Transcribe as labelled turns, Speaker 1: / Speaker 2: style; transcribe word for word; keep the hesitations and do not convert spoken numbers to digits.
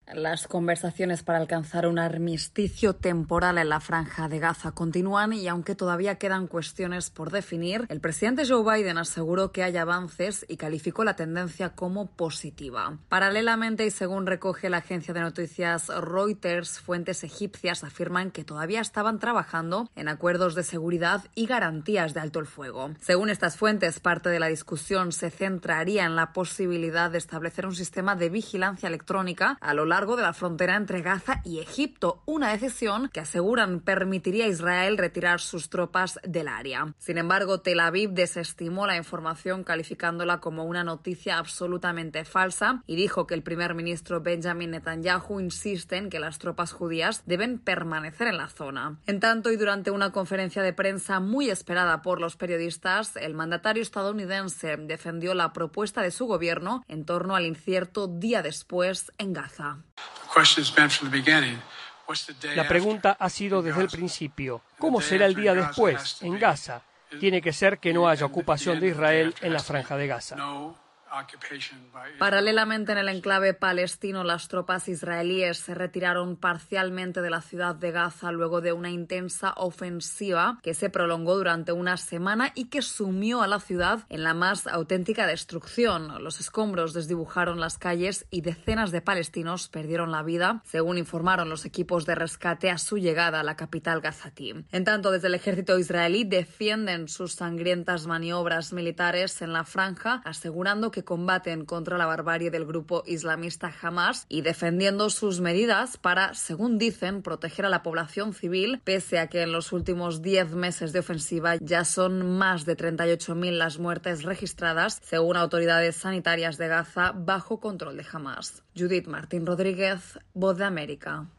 Speaker 1: Las conversaciones para alcanzar un armisticio temporal en la Franja de Gaza continúan y aunque todavía quedan cuestiones por definir, el presidente Joe Biden aseguró que hay avances y calificó la tendencia como positiva. Paralelamente, y según recoge la agencia de noticias Reuters, fuentes egipcias afirman que todavía estaban trabajando en acuerdos de seguridad y garantías de alto el fuego. Según estas fuentes, parte de la discusión se centraría en la posibilidad de establecer un sistema de vigilancia electrónica a lo largo de la frontera entre Gaza y Egipto, una decisión que aseguran permitiría a Israel retirar sus tropas del área. Sin embargo, Tel Aviv desestimó la información calificándola como una noticia absolutamente falsa y dijo que el primer ministro Benjamin Netanyahu insiste en que las tropas judías deben permanecer en la zona. En tanto, y durante una conferencia de prensa muy esperada por los periodistas, el mandatario estadounidense defendió la propuesta de su gobierno en torno al incierto día después en Gaza.
Speaker 2: La pregunta ha sido desde el principio, ¿cómo será el día después, en Gaza? Tiene que ser que no haya ocupación de Israel en la Franja de Gaza.
Speaker 1: Paralelamente, en el enclave palestino, las tropas israelíes se retiraron parcialmente de la ciudad de Gaza luego de una intensa ofensiva que se prolongó durante una semana y que sumió a la ciudad en la más auténtica destrucción. Los escombros desdibujaron las calles y decenas de palestinos perdieron la vida, según informaron los equipos de rescate a su llegada a la capital gazatí. En tanto, desde el ejército israelí defienden sus sangrientas maniobras militares en la franja, asegurando que que combaten contra la barbarie del grupo islamista Hamas y defendiendo sus medidas para, según dicen, proteger a la población civil, pese a que en los últimos diez meses de ofensiva ya son más de treinta y ocho mil las muertes registradas, según autoridades sanitarias de Gaza, bajo control de Hamas. Judith Martín Rodríguez, Voz de América.